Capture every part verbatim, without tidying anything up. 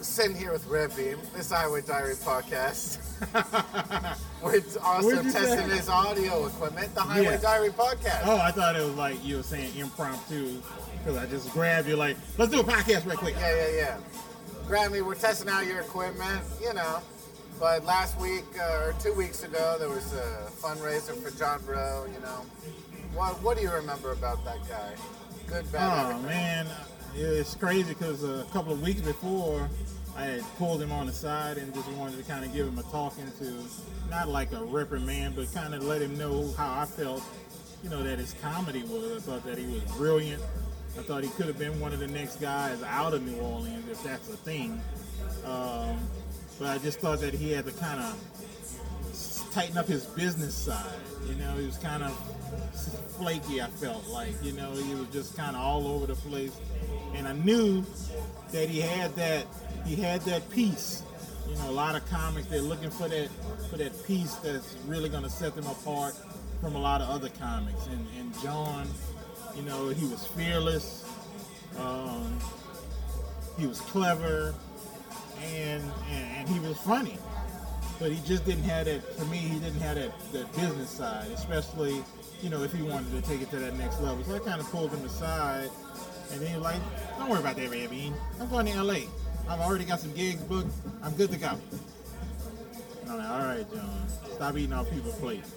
sitting here with Red Beam, this Highway Diary podcast. We're also testing his audio equipment, the Highway yeah. Diary podcast. Oh, I thought it was like you were saying impromptu, because I just grabbed you like, let's do a podcast real quick. Yeah, yeah, yeah. Grab me, we're testing out your equipment, you know. But last week, uh, or two weeks ago, there was a fundraiser for John Bro, you know. What, what do you remember about that guy? Good, bad, Oh, everything. man. It's crazy because a couple of weeks before, I had pulled him on the side and just wanted to kind of give him a talking to, not like a reprimand, but kind of let him know how I felt, you know, that his comedy was. I thought that he was brilliant. I thought he could have been one of the next guys out of New Orleans, if that's a thing. Um, but I just thought that he had to kind of tighten up his business side. You know, he was kind of flaky, I felt like. You know, he was just kind of all over the place. And I knew that he had that he had that piece. You know, a lot of comics, they're looking for that for that piece that's really going to set them apart from a lot of other comics. And, and John, you know, he was fearless. Um, he was clever, and, and and he was funny. But he just didn't have that. To me, he didn't have that, that business side, especially, you know, if he wanted to take it to that next level. So I kind of pulled him aside. And then you're like, don't worry about that, Red Bean. I'm going to L A. I've already got some gigs booked. I'm good to go. And I'm like, all right, John. Stop eating off people's plates.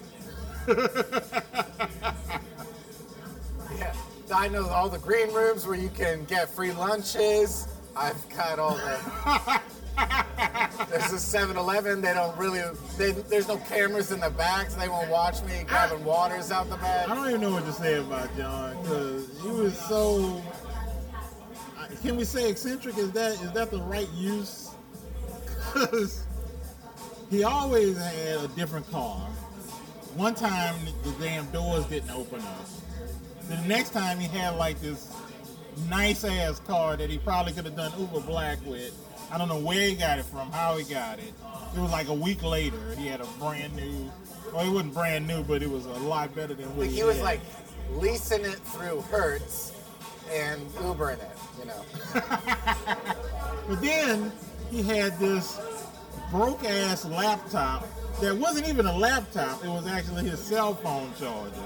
Yeah. I know all the green rooms where you can get free lunches. I've got all the... There's a seven eleven. They don't really... They, there's no cameras in the back, so they won't watch me grabbing waters out the back. I don't even know what to say about John, because he was so... Can we say eccentric? Is that is that the right use? Because he always had a different car. One time the damn doors didn't open up. The next time he had like this nice ass car that he probably could have done Uber Black with. I don't know where he got it from, how he got it. It was like a week later. He had a brand new. Well, it wasn't brand new, but it was a lot better than what he, he he was had. like leasing it through Hertz and Ubering it. You know. But then he had this broke ass laptop that wasn't even a laptop, it was actually his cell phone charger.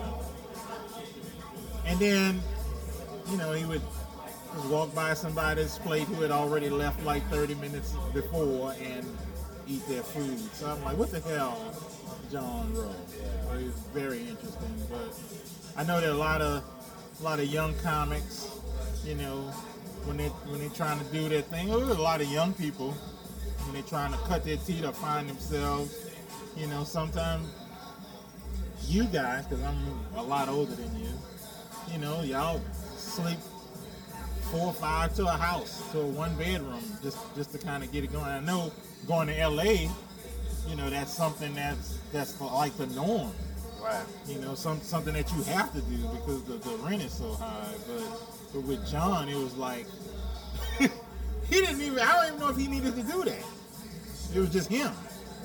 And then, you know, he would just walk by somebody's plate who had already left like thirty minutes before and eat their food. So I'm like, what the hell, John wrote? So it was very interesting. But I know there are a lot of a lot of young comics, you know, when they when they're trying to do their thing. There's a lot of young people when they're trying to cut their teeth or find themselves. You know, sometimes you guys, because I'm a lot older than you, you know, y'all sleep four or five to a house, to a one bedroom, just just to kind of get it going. I know going to L A, you know, that's something that's that's like the norm. Right. You know, some something that you have to do because the, the rent is so high. But but with John, it was like he didn't even. I don't even know if he needed to do that. It was just him.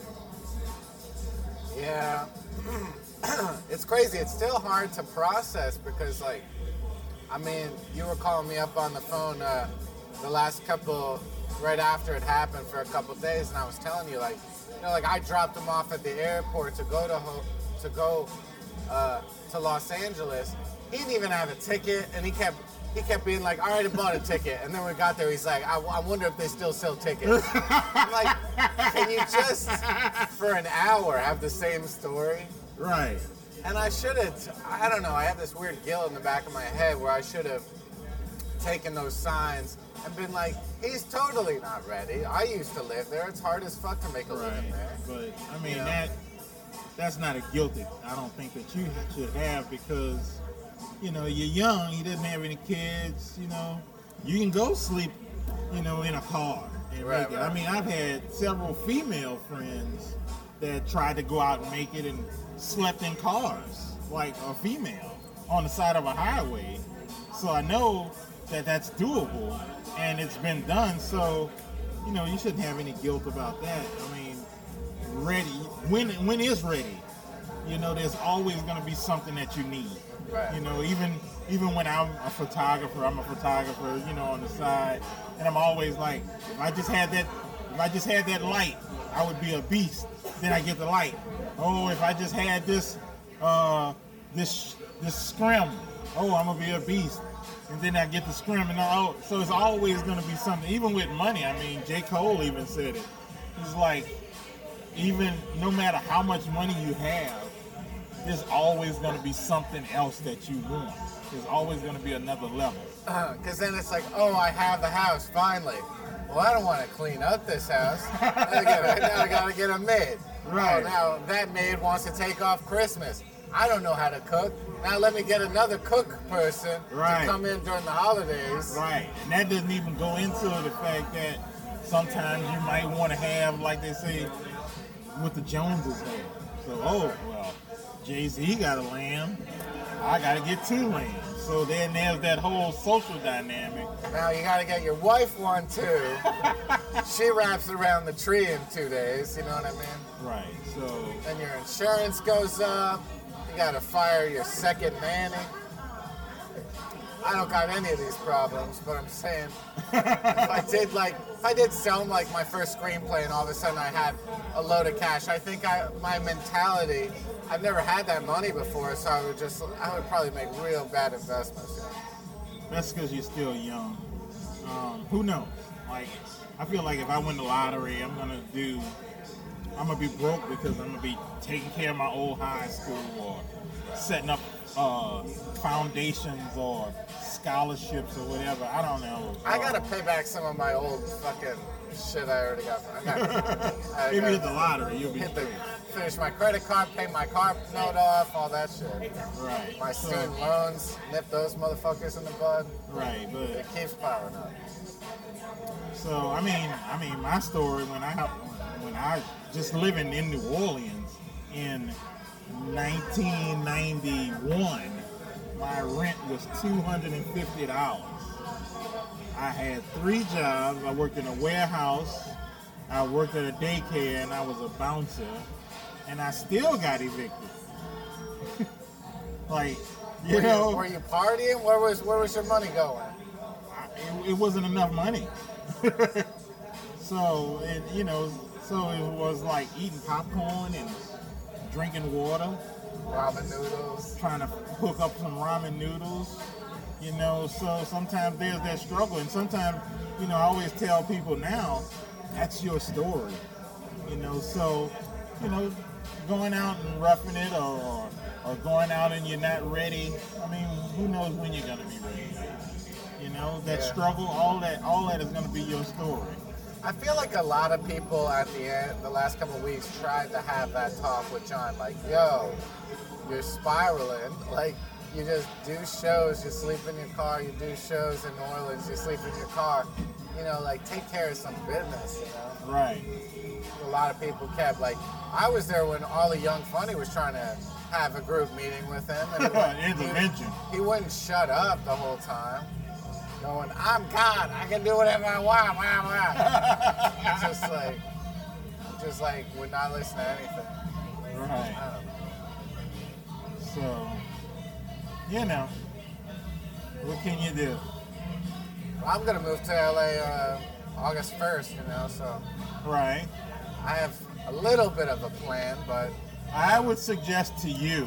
Yeah. It's crazy. It's still hard to process because, like, I mean, you were calling me up on the phone uh, the last couple, right after it happened for a couple days, and I was telling you, like, you know, like I dropped him off at the airport to go to ho- to go uh, to Los Angeles. He didn't even have a ticket, and he kept he kept being like, "All right, I bought a ticket." And then when we got there, he's like, I, I wonder if they still sell tickets." I'm like, can you just for an hour have the same story? Right. And I should have, I don't know, I have this weird guilt in the back of my head where I should have taken those signs and been like, he's totally not ready. I used to live there. It's hard as fuck to make a Right. living there. But I mean, You know? that that's not a guilt that I don't think that you should have because, you know, you're young, he doesn't have any kids, you know. You can go sleep, you know, in a car and Right, make it. right. I mean, I've had several female friends that tried to go out and make it and slept in cars, like a female, on the side of a highway. So I know that that's doable, and it's been done. So, you know, you shouldn't have any guilt about that. I mean, ready, when when is ready? You know, there's always going to be something that you need. Right. You know, even even when I'm a photographer, I'm a photographer, you know, on the side, and I'm always like, if I just had that, if I just had that light, I would be a beast. Then I get the light. Oh, if I just had this, uh, this, this scrim, oh, I'm gonna be a beast. And then I get the scrim, and oh, so it's always gonna be something. Even with money, I mean, J. Cole even said it. He's like, even no matter how much money you have, there's always gonna be something else that you want. There's always gonna be another level. Because uh, then it's like, oh, I have the house finally. Well, I don't want to clean up this house. Now I gotta, now I gotta get a maid. Right. Oh, now that maid wants to take off Christmas. I don't know how to cook. Now let me get another cook person right. to come in during the holidays. Right. And that doesn't even go into the fact that sometimes you might want to have, like they say, what the Joneses have. So, oh, well, Jay-Z got a lamb. I got to get two lambs. So then there's that whole social dynamic. Now you got to get your wife one too. She wraps it around the tree in two days. You know what I mean? Right. So then your insurance goes up. You got to fire your second nanny. I don't got any of these problems, but I'm saying if I did like if I did film like my first screenplay and all of a sudden I had a load of cash, I think I my mentality. I've never had that money before, so I would just, I would probably make real bad investments. Yeah. That's because you're still young. Um, who knows? Like, I feel like if I win the lottery, I'm gonna do, I'm gonna be broke because I'm gonna be taking care of my old high school or setting up uh, foundations or scholarships or whatever. I don't know. I gotta pay back some of my old fucking shit I already got. I gotta, I Maybe gotta hit the lottery, you'll be hit the, straight. finish my credit card, pay my car note off, all that shit. Right. My So- student loans, nip those motherfuckers in the bud. Right, but It keeps piling up. so I mean, I mean, my story when I when I just living in New Orleans in nineteen ninety-one, my rent was two hundred fifty dollars. I had three jobs. I worked in a warehouse, I worked at a daycare, and I was a bouncer, and I still got evicted. Like, you were know, you, were you partying? Where was where was your money going? I, it, it wasn't enough money. So, it, you know, so it was like eating popcorn and drinking water, Ramen noodles. trying to hook up some ramen noodles, you know, so sometimes there's that struggle. And sometimes, you know, I always tell people now, that's your story, you know, so, you know, going out and roughing it or, or going out and you're not ready, I mean, who knows when you're going to be ready. You know, that Yeah. struggle, all that, all that is going to be your story. I feel like a lot of people at the end, the last couple of weeks, tried to have that talk with John. Like, yo, you're spiraling. Like, you just do shows, you sleep in your car. You do shows in New Orleans, you sleep in your car. You know, like, take care of some business, you know? Right. A lot of people kept, like, I was there when Ollie Young Funny was trying to have a group meeting with him. And he wouldn't- Intervention. He, he wouldn't shut up the whole time. Going, I'm God, I can do whatever I want, wah, wah. Just like, just like, would not listen to anything. Right. I don't know. So, you know, what can you do? I'm gonna move to L A uh, August first, you know, so Right. I have a little bit of a plan, but I would suggest to you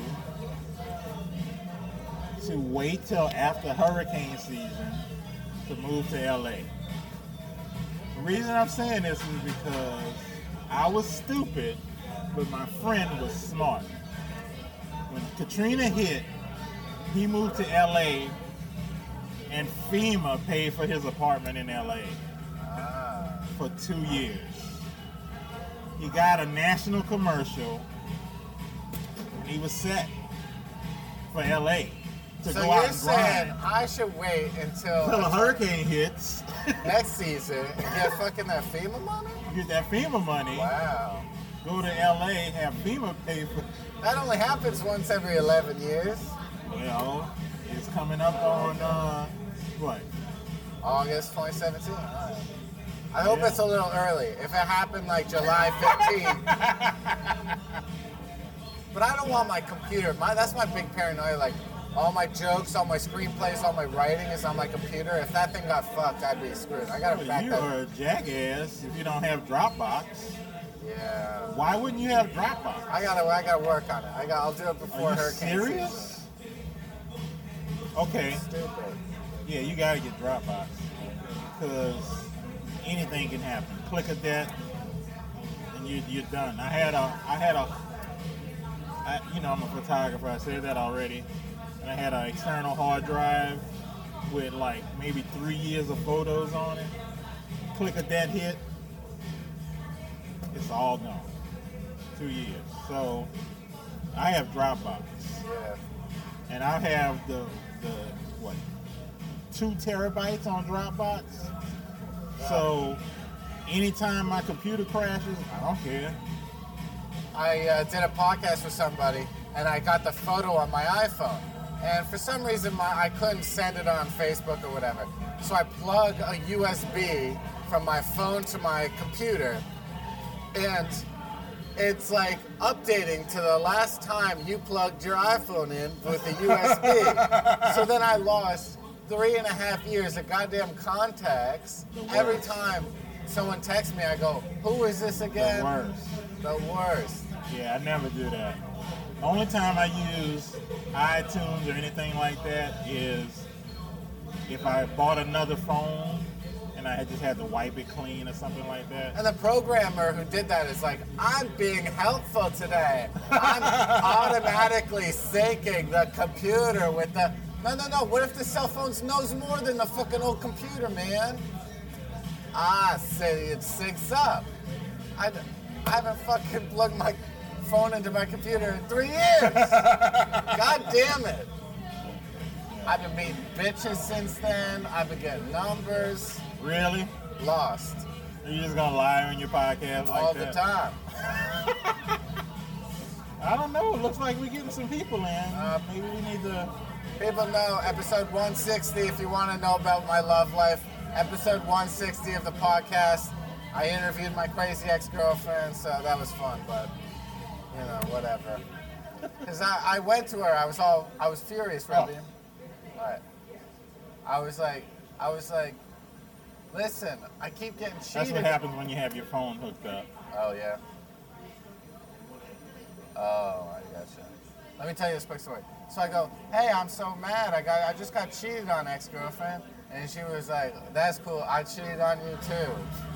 to wait till after hurricane season to move to L A. The reason I'm saying this is because I was stupid, but my friend was smart. When Katrina hit, he moved to L A and FEMA paid for his apartment in L A uh, for two years. He got a national commercial and he was set for L A to so go out you're and saying grind. I should wait until Until a hurricane hits, next season and get fucking that FEMA money? you get that FEMA money, Wow. go to L A, have FEMA pay for. That only happens once every eleven years. Well, it's coming up on uh, what? August twenty seventeen. All right. I hope Yeah. it's a little early. If it happened like July fifteenth. But I don't want my computer. My that's my big paranoia. Like, all my jokes, all my screenplays, all my writing is on my computer. If that thing got fucked, I'd be screwed. I gotta Well, back you that. are a jackass if you don't have Dropbox. Yeah. Why wouldn't you have Dropbox? I gotta, I gotta work on it. I got, I'll do it before Are you hurricane serious? season. Okay. Stupid. Yeah, you gotta get Dropbox because anything can happen. Click a debt, and you, you're done. I had a, I had a, I, you know, I'm a photographer. I said that already. And I had an external hard drive with like maybe three years of photos on it. Click a debt hit, it's all gone. Two years. So I have Dropbox, Yeah. and I have the the what two terabytes on Dropbox. So anytime my computer crashes, I don't care. I uh, did a podcast with somebody, and I got the photo on my iPhone. And for some reason, my, I couldn't send it on Facebook or whatever. So I plug a U S B from my phone to my computer, and it's like updating to the last time you plugged your iPhone in with the U S B. So then I lost three and a half years of goddamn contacts. Every time someone texts me, I go, "Who is this again?" The worst. The worst. Yeah, I never do that. The only time I use iTunes or anything like that is if I bought another phone and I had just had to wipe it clean or something like that. And the programmer who did that is like, "I'm being helpful today. I'm automatically syncing the computer with the..." No, no, no. What if the cell phone knows more than the fucking old computer, man? Ah, say it syncs up. I, I haven't fucking plugged my phone into my computer in three years. God damn it. I've been meeting bitches since then. I've been getting numbers. Really? Lost. Are you just gonna lie on your podcast like All that? the time. I don't know. It looks like we're getting some people in. Uh, Maybe we need to. People know episode one sixty if you want to know about my love life. Episode one sixty of the podcast. I interviewed my crazy ex-girlfriend, so that was fun, but, you know, whatever. Because I, I went to her, I was all, I was furious, Rebbe. What? I was like, I was like, listen, I keep getting cheated. That's what happens when you have your phone hooked up. Oh, yeah. Oh, I gotcha. Let me tell you this quick story. So I go, "Hey, I'm so mad. I got, I just got cheated on, ex-girlfriend." And she was like, "That's cool. I cheated on you too."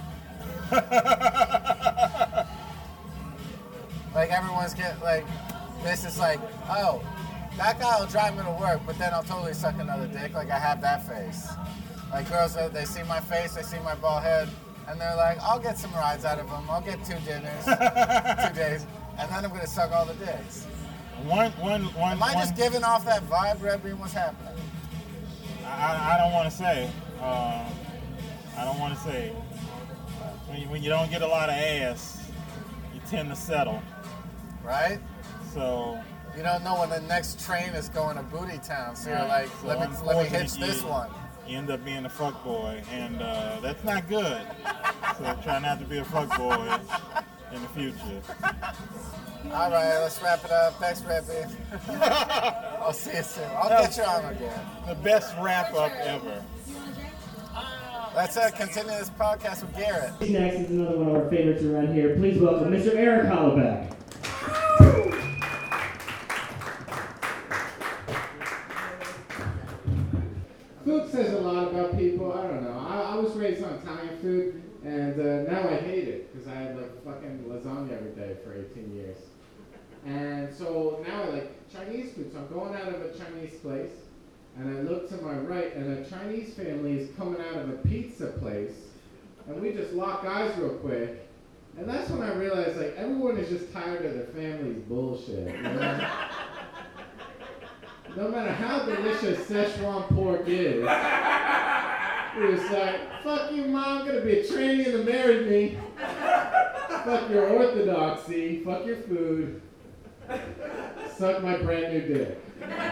Like everyone's get like, this is like, "Oh, that guy will drive me to work, but then I'll totally suck another dick." Like I have that face. Like girls, they see my face, they see my bald head, and they're like, "I'll get some rides out of him. I'll get two dinners, two days, and then I'm gonna suck all the dicks." One, one, one. Am I one, just giving off that vibe, Rebbe? What's happening? I, I don't want to say. Um, I don't want to say. When you, when you don't get a lot of ass, you tend to settle. Right? So You don't know when the next train is going to Booty Town, so you're Right. like, So let me let me hitch unfortunately, this one. You end up being a fuck boy, and uh, that's not good. So try not to be a fuck boy in the future. All right, let's wrap it up. Thanks, Rebbe. I'll see you soon. I'll get you on again. The best wrap up ever. Let's uh, continue this podcast with Garrett. Next is another one of our favorites around here. Please welcome Mister Eric Hollaback. Food says a lot about people. I don't know. I, I was raised on Italian food, and uh, now I hate it because I had like fucking lasagna every day for eighteen years. And so now I like Chinese food. So I'm going out of a Chinese place, and I look to my right, and a Chinese family is coming out of a pizza place, and we just lock eyes real quick. And that's when I realized like everyone is just tired of their family's bullshit. You know? No matter how delicious Szechuan pork is, it was like, fuck you, mom, I'm gonna be a tranny and marry me. Fuck your orthodoxy, fuck your food. Suck my brand new dick.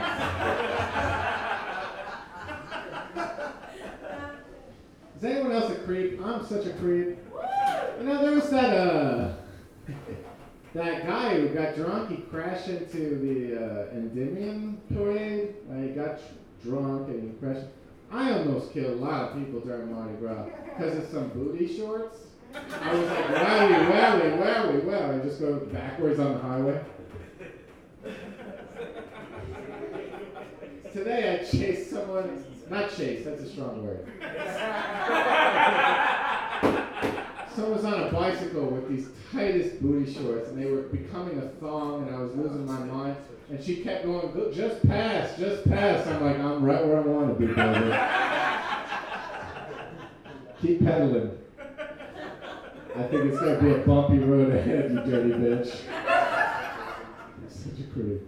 Is anyone else a creep? I'm such a creep. You know, there was that, uh, that guy who got drunk, he crashed into the uh, Endymion parade. Uh, he got tr- drunk and he crashed. I almost killed a lot of people during Mardi Gras because of some booty shorts. I was like, wowie, wowie, wowie, wowie. I just go backwards on the highway. Today I chased someone, not chased, that's a strong word. Someone was on a bicycle with these tightest booty shorts and they were becoming a thong and I was losing my mind. And she kept going, go, just pass, just pass. I'm like, I'm right where I want to be, baby. Keep pedaling. I think it's going to be a bumpy road ahead, you dirty bitch. Such a creep.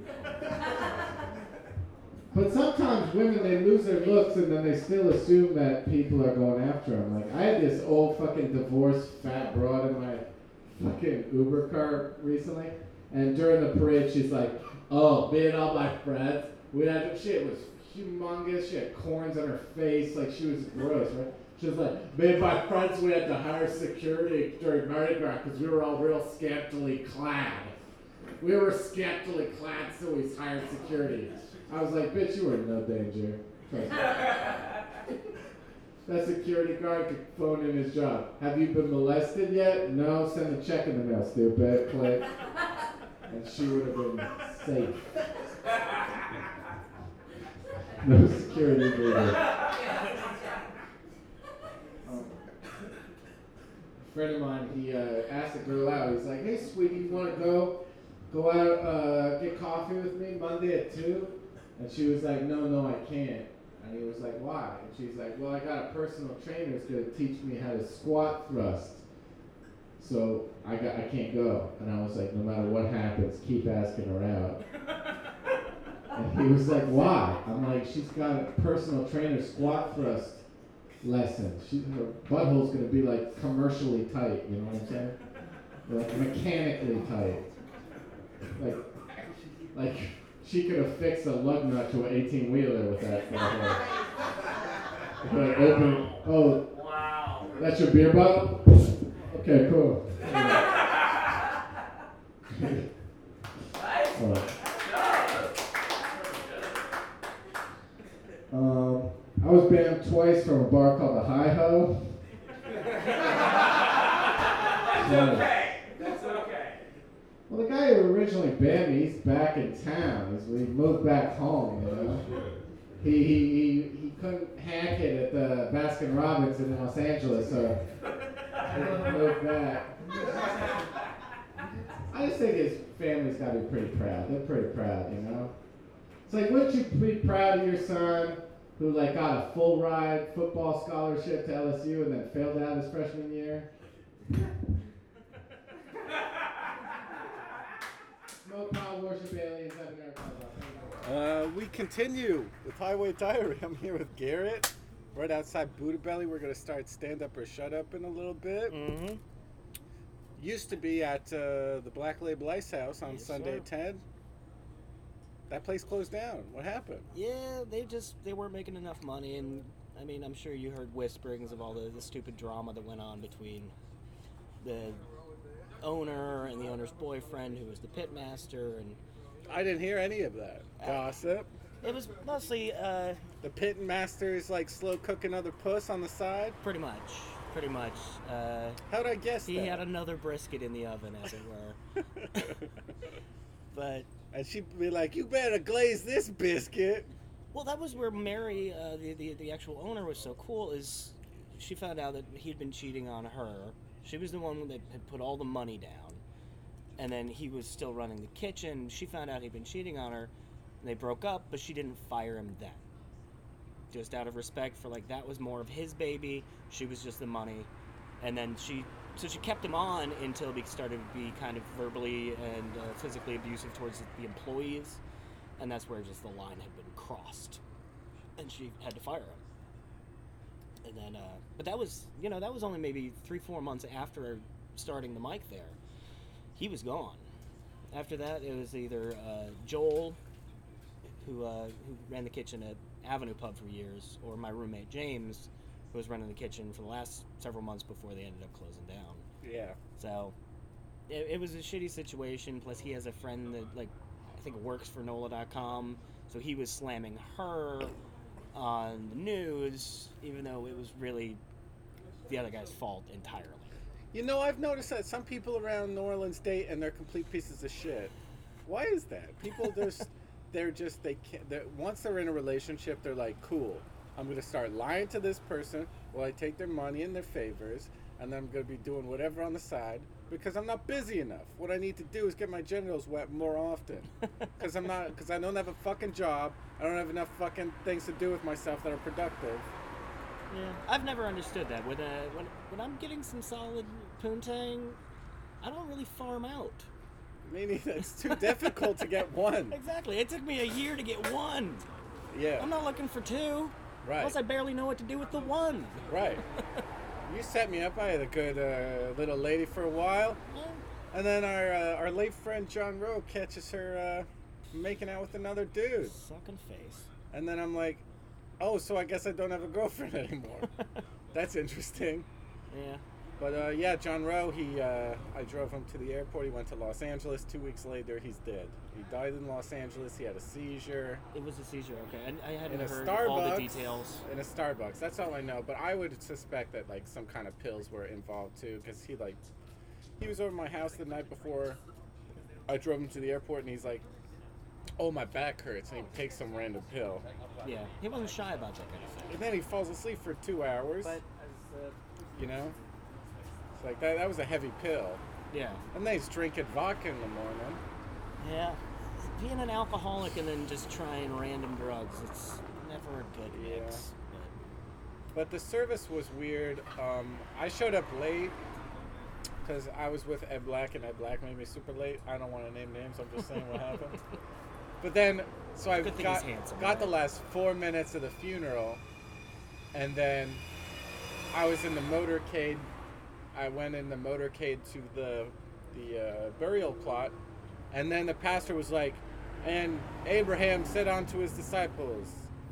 But sometimes women, they lose their looks and then they still assume that people are going after them. Like, I had this old fucking divorced fat broad in my fucking Uber car recently. And during the parade, she's like, oh, me and all my friends, we had, shit was humongous. She had corns on her face. Like, she was gross, right? She was like, me and my friends, we had to hire security during Mardi Gras because we were all real scantily clad. We were scantily clad, so we hired security. I was like, bitch, you were in no danger. That security guard could phone in his job. Have you been molested yet? No, send a check in the mail, stupid. Click. And she would have been safe. No security needed. Um, a friend of mine, he uh, asked a girl out. He's like, hey, sweetie, you want to go go out, uh, get coffee with me Monday at two? And she was like, no, no, I can't. And he was like, why? And she's like, well, I got a personal trainer who's going to teach me how to squat thrust. So I got, I can't go. And I was like, no matter what happens, keep asking her out. And he was like, why? I'm like, she's got a personal trainer squat thrust lesson. She, her butthole's going to be like commercially tight, you know what I'm saying? Like mechanically tight. Like, like she could have fixed a lug nut to an eighteen-wheeler with that. Like, open, oh, wow. That's your beer bottle? Okay, cool. Right. Um, I was banned twice from a bar called the Hi Ho. That's okay. That's okay. Well, the guy who originally banned me, he's back in town. He's, we moved back home, you know. He, he he he couldn't hack it at the Baskin Robbins in Los Angeles, so he moved back. I just think his family's got to be pretty proud. They're pretty proud, you know. It's like, wouldn't you be proud of your son who like got a full ride football scholarship to L S U and then failed out his freshman year? Smoke pot, worship aliens, have an Uh, we continue with Highway Diary. I'm here with Garrett, right outside Buddha Belly. We're going to start Stand Up or Shut Up in a little bit. Mm-hmm. Used to be at uh, the Black Label Ice House on Yes, Sunday sir. at ten. That place closed down. What happened? Yeah, they just they weren't making enough money, and I mean, I'm sure you heard whisperings of all the, the stupid drama that went on between the owner and the owner's boyfriend, who was the pit master, and I didn't hear any of that. Gossip. it was mostly uh, The pit master is like slow cooking other puss on the side. pretty much, pretty much. Uh, How'd I guess he that? had another brisket in the oven, as it were. But And she'd be like, you better glaze this biscuit. well, that was where Mary, uh, the, the the actual owner, was so cool. Is she found out that he'd been cheating on her. She was the one that had put all the money down, and then he was still running the kitchen. She found out he'd been cheating on her, and they broke up. But she didn't fire him then, just out of respect for like that was more of his baby. She was just the money, and then she. So she kept him on until he started to be kind of verbally and uh, physically abusive towards the employees, and that's where just the line had been crossed, and she had to fire him. And then, uh, but that was, you know, that was only maybe three, four months after starting the mic there. He was gone. After that, it was either uh, Joel, who uh, who ran the kitchen at Avenue Pub for years, or my roommate James, who was running the kitchen for the last several months before they ended up closing down. Yeah. So, it, it was a shitty situation. Plus, he has a friend that like I think works for N O L A dot com, so he was slamming her on the news, even though it was really the other guy's fault entirely. You know, I've noticed that some people around New Orleans date and they're complete pieces of shit. Why is that? People just, they're just, they can't, they're, once they're in a relationship, they're like, cool, I'm going to start lying to this person while I take their money and their favors, and then I'm going to be doing whatever on the side because I'm not busy enough. What I need to do is get my genitals wet more often because I'm not, because I don't have a fucking job. I don't have enough fucking things to do with myself that are productive. Yeah, I've never understood that. When, uh, when, when I'm getting some solid poontang, I don't really farm out. Meaning it's too difficult to get one. Exactly. It took me a year to get one. Yeah. I'm not looking for two. Right. Plus, I barely know what to do with the one. Right. You set me up. I had a good uh, little lady for a while. Yeah. And then our uh, our late friend John Rowe catches her uh, making out with another dude. Sucking face. And then I'm like, oh, so I guess I don't have a girlfriend anymore. That's interesting. Yeah. But uh, yeah, John Rowe, he, uh, I drove him to the airport. He went to Los Angeles. Two weeks later, he's dead. He died in Los Angeles. He had a seizure. It was a seizure, okay. I, I hadn't In a heard Starbucks. all the details. In a Starbucks. That's all I know. But I would suspect that like some kind of pills were involved too, because he like, he was over my house the night before I drove him to the airport, and he's like, oh, my back hurts, and he takes some random pill. Yeah, he wasn't shy about that kind of thing. And then he falls asleep for two hours. But, as, uh, You know? It's like, that, that was a heavy pill. yeah. And then he's drinking vodka in the morning. Yeah. Being an alcoholic and then just trying random drugs, it's never a good Yeah. mix. But the service was weird. Um, I showed up late because I was with Ed Black, and Ed Black made me super late. I don't want to name names. I'm just saying what happened. But then, so I Good thing got, he's handsome, got the right? last four minutes of the funeral, and then I was in the motorcade. I went in the motorcade to the the uh, burial plot, and then the pastor was like, and Abraham said unto his disciples,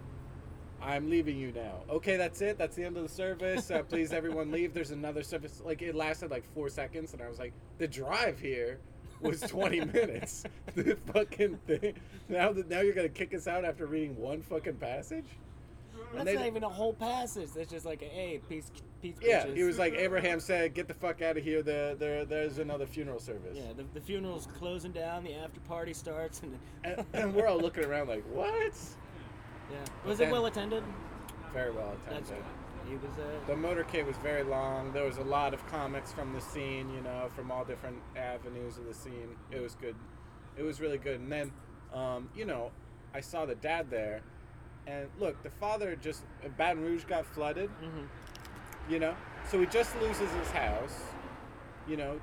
I'm leaving you now. Okay, that's it. That's the end of the service. Uh, please, everyone, leave. There's another service. Like, it lasted like four seconds, and I was like, the drive here was twenty minutes. The fucking thing. Now that now you're gonna kick us out after reading one fucking passage. That's they- not even a whole passage. That's just like, a, hey, peace, peace, Yeah, bitches. he was like, Abraham said, get the fuck out of here. There, there, there's another funeral service. Yeah, the, the funeral's closing down, the after party starts, and, And, and we're all looking around like, what? yeah. Was then- it well attended? Very well That's attended. good. He was, uh, The motorcade was very long. There was a lot of comics from the scene, you know, from all different avenues of the scene. It was good. It was really good. And then, um, you know, I saw the dad there. And look, the father just, Baton Rouge got flooded, mhm. you know, so he just loses his house, you know.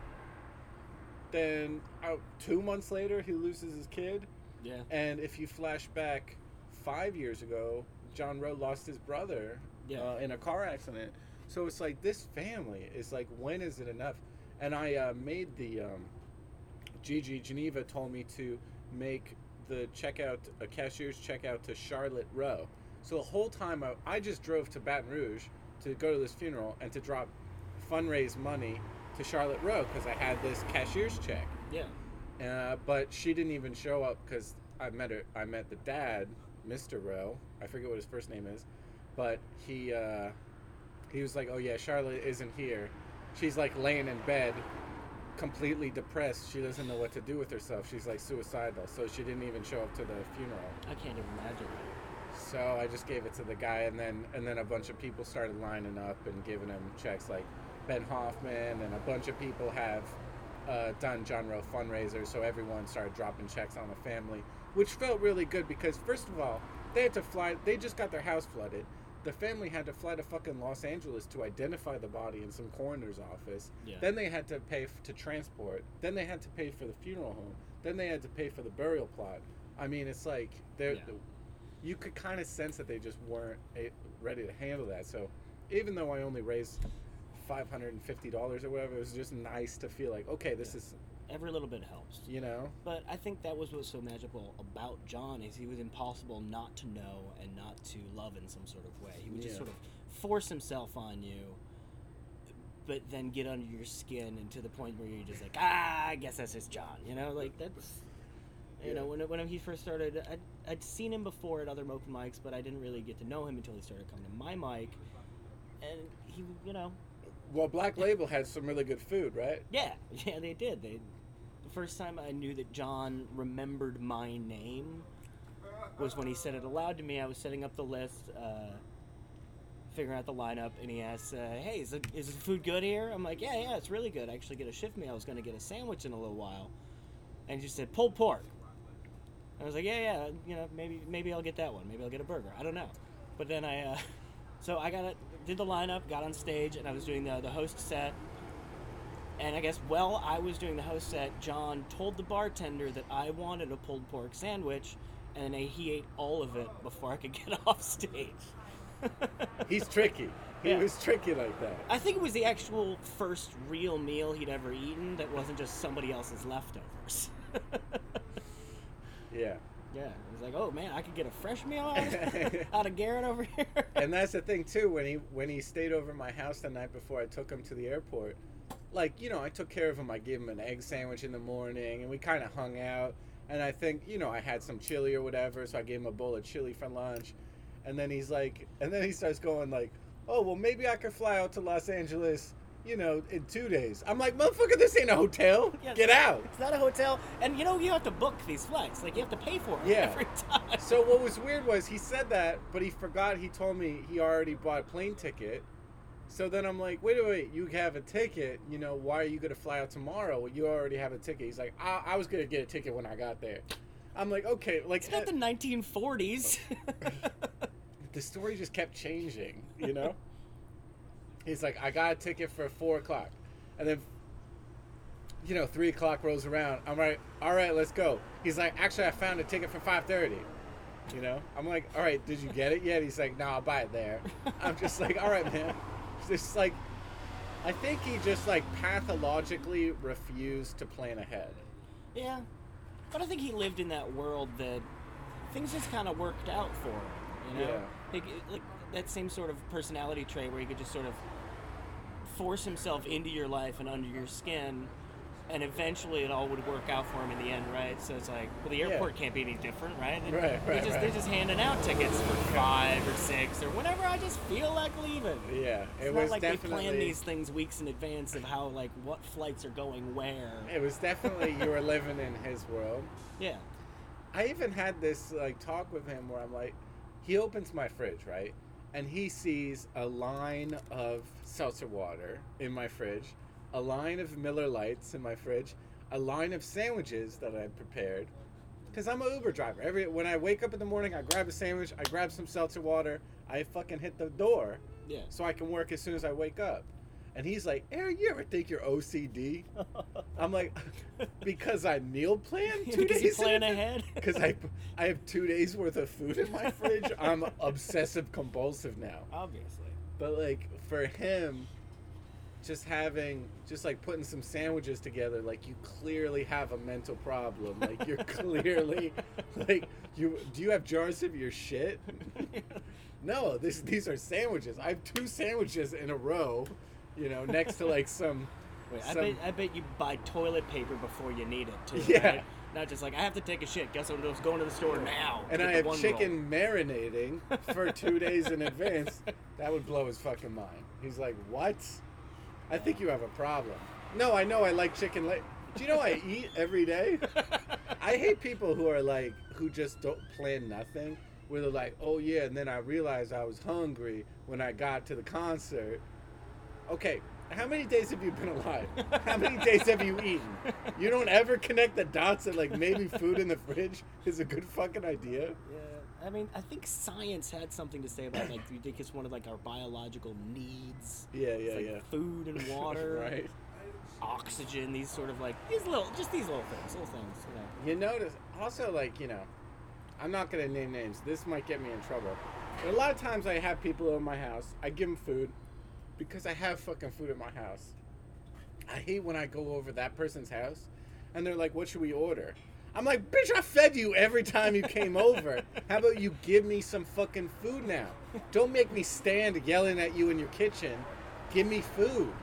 Then uh, two months later, he loses his kid. Yeah. And if you flash back five years ago, John Rowe lost his brother Yeah. uh, in a car accident. So it's like this family is like, when is it enough? And I uh, made the um, Gigi Geneva told me to make the checkout, a cashier's checkout to Charlotte Rowe. So the whole time I, I just drove to Baton Rouge to go to this funeral and to drop fundraise money to Charlotte Rowe because I had this cashier's check. Yeah. Uh, but she didn't even show up because I met her. I met the dad, Mister Rowe. I forget what his first name is, but he uh, he was like, "Oh yeah, Charlotte isn't here. She's like laying in bed, completely depressed. She doesn't know what to do with herself. She's like suicidal. So she didn't even show up to the funeral." I can't even imagine. So I just gave it to the guy, and then and then a bunch of people started lining up and giving him checks. Like Ben Hoffman and a bunch of people have uh, done John Rowe fundraisers, so everyone started dropping checks on the family, which felt really good because first of all, they had to fly. They just got their house flooded. The family had to fly to fucking Los Angeles to identify the body in some coroner's office. Yeah. Then they had to pay f- to transport. Then they had to pay for the funeral home. Then they had to pay for the burial plot. I mean, it's like they're. Yeah. You could kind of sense that they just weren't a- ready to handle that. So, even though I only raised five hundred and fifty dollars or whatever, it was just nice to feel like, okay, this Yeah. is, Every little bit helps. you know, But I think that was what's so magical about John is he was impossible not to know and not to love in some sort of way. He would just Yeah. sort of force himself on you but then get under your skin and to the point where you're just like, ah, I guess that's just John, you know, like that's, you know, when when he first started, I'd, I'd seen him before at other open mics, but I didn't really get to know him until he started coming to my mic, and he, you know. Well, Black Label had some really good food, right? Yeah, yeah, they did. They, the first time I knew that John remembered my name was when he said it aloud to me. I was setting up the list, uh, figuring out the lineup, and he asked, uh, hey, is, it, is the food good here? I'm like, yeah, yeah, it's really good. I actually get a shift meal. I was going to get a sandwich in a little while. And he just said, pulled pork. I was like, yeah, yeah, you know, maybe maybe I'll get that one. Maybe I'll get a burger. I don't know. But then I, uh, so I got it, did the lineup, got on stage, and I was doing the, the host set. And I guess while I was doing the host set, John told the bartender that I wanted a pulled pork sandwich, and then he ate all of it before I could get off stage. He's tricky. He Yeah. was tricky like that. I think it was the actual first real meal he'd ever eaten that wasn't just somebody else's leftovers. Yeah. Yeah, it was like, oh man, I could get a fresh meal out of, out of Garrett over here. And that's the thing too, when he when he stayed over at my house the night before I took him to the airport, like, you know, I took care of him. I gave him an egg sandwich in the morning, and we kind of hung out. And I think, you know, I had some chili or whatever, so I gave him a bowl of chili for lunch. And then he's like, and then he starts going like, oh, well, maybe I could fly out to Los Angeles, you know, in two days. I'm like, motherfucker, this ain't a hotel. Yeah, Get it's- out. It's not a hotel. And, you know, you have to book these flights. Like, you have to pay for them Yeah. every time. So what was weird was he said that, but he forgot he told me he already bought a plane ticket. So then I'm like, wait, wait, wait, you have a ticket. You know, why are you going to fly out tomorrow? Well, you already have a ticket. He's like, I, I was going to get a ticket when I got there. I'm like, okay. like It's not the nineteen forties. The story just kept changing, you know? He's like, I got a ticket for four o'clock. And then, you know, three o'clock rolls around. I'm like, all right, let's go. He's like, actually, I found a ticket for five thirty. You know? I'm like, all right, did you get it yet? He's like, no, I'll buy it there. I'm just like, all right, man. It's just like, I think he just, like, pathologically refused to plan ahead. Yeah. But I think he lived in that world that things just kind of worked out for him, you know? Yeah. Like, like that same sort of personality trait where he could just sort of force himself into your life and under your skin, and eventually it all would work out for him in the end, right? So it's like, well, the airport Yeah. can't be any different, right? And Right, right, they're just, right. They're just handing out tickets for five or six or whenever I just feel like leaving. Yeah, It's it not was like definitely... they plan these things weeks in advance of how, like, what flights are going where. It was definitely, you were living in his world. Yeah. I even had this like talk with him where I'm like, he opens my fridge, right? And he sees a line of seltzer water in my fridge, a line of Miller Lights in my fridge, a line of sandwiches that I prepared. Because I'm an Uber driver. Every when I wake up in the morning, I grab a sandwich, I grab some seltzer water, I fucking hit the door Yeah. so I can work as soon as I wake up. And he's like, Aaron, you ever think you're O C D? I'm like, because I meal plan two Because days you plan in ahead? Because I, I have two days worth of food in my fridge. I'm obsessive compulsive now. Obviously. But like for him, just having, just like putting some sandwiches together, like you clearly have a mental problem. Like you're clearly, like you, do you have jars of your shit? No, this, these are sandwiches. I have two sandwiches in a row. You know, next to like some. Wait, I some bet I bet you buy toilet paper before you need it too. Yeah. Right? Not just like I have to take a shit. Guess I'm just going to the store now. and Get I the have one chicken marinating for two days in advance. That would blow his fucking mind. He's like, "What? I think you have a problem." No, I know I like chicken. La- Do you know I eat every day? I hate people who are like who just don't plan nothing. Where they're like, "Oh yeah," and then I realized I was hungry when I got to the concert. Okay, how many days have you been alive? How many days have you eaten? You don't ever connect the dots that like maybe food in the fridge is a good fucking idea. Yeah, I mean, I think science had something to say about like you think it's one of like our biological needs. Yeah, It's yeah, like yeah. Food and water, Right. oxygen, these sort of like these little, just these little things, little things. You know. You notice also like you know, I'm not gonna name names. This might get me in trouble. But a lot of times I have people over my house. I give them food because I have fucking food at my house. I hate when I go over that person's house and they're like, "What should we order?" I'm like, "Bitch, I fed you every time you came over. How about you give me some fucking food now? Don't make me stand yelling at you in your kitchen. Give me food."